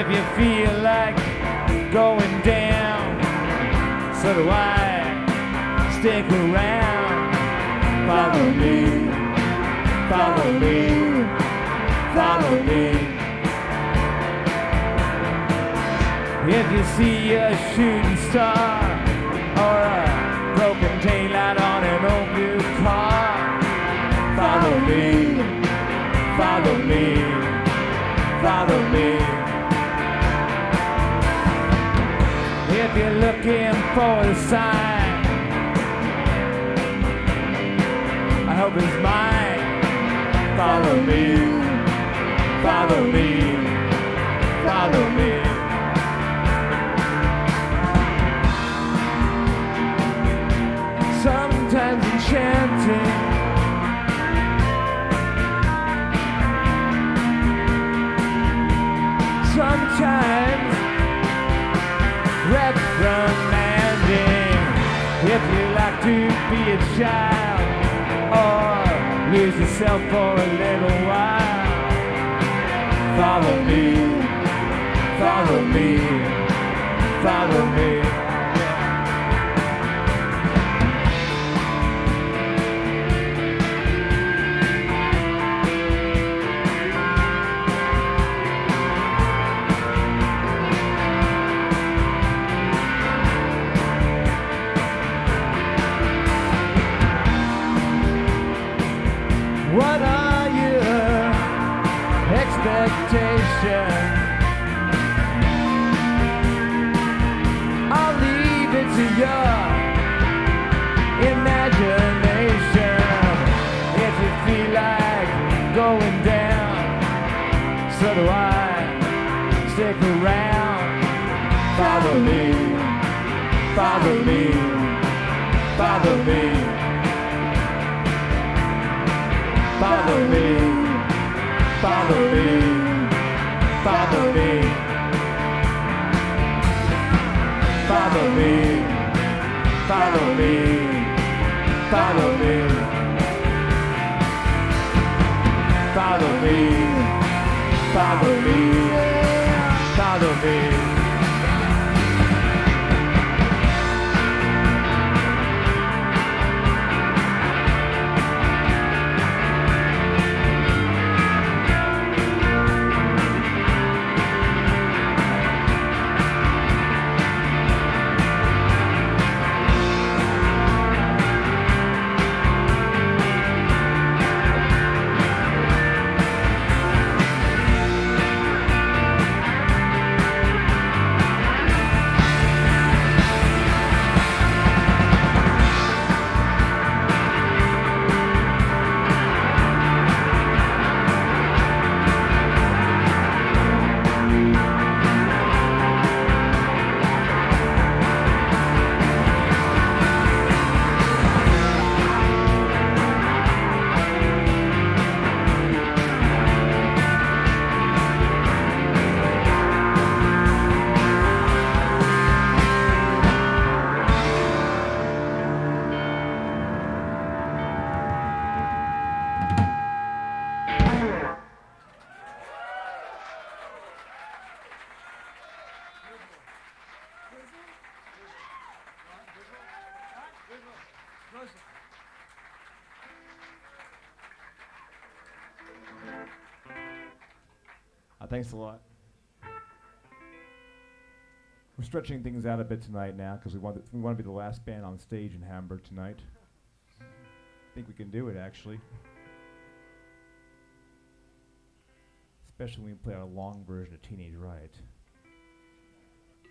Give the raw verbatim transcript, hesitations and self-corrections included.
If you feel like going down, so do I. Stick around. Follow me. Follow me. Follow me. If you see a shooting star or a broken taillight on an old blue car, follow me, follow me, follow me. If you're looking for a sign, I hope it's mine. Follow me, follow me, follow me. Sometimes enchanting, sometimes reprimanding. If you like to be a child or lose yourself for a little while, follow me, follow me, follow me. What are your expectations? I'll leave it to your imagination. If you feel like going down, so do I. Stick around. Follow me, follow me, follow me. Follow me, follow me, follow me, follow me, follow me, follow me, follow me, follow me, follow me. Uh, thanks a lot. We're stretching things out a bit tonight now because we want th- we want to be the last band on stage in Hamburg tonight. I think we can do it, actually. Especially when we play our long version of Teenage Riot.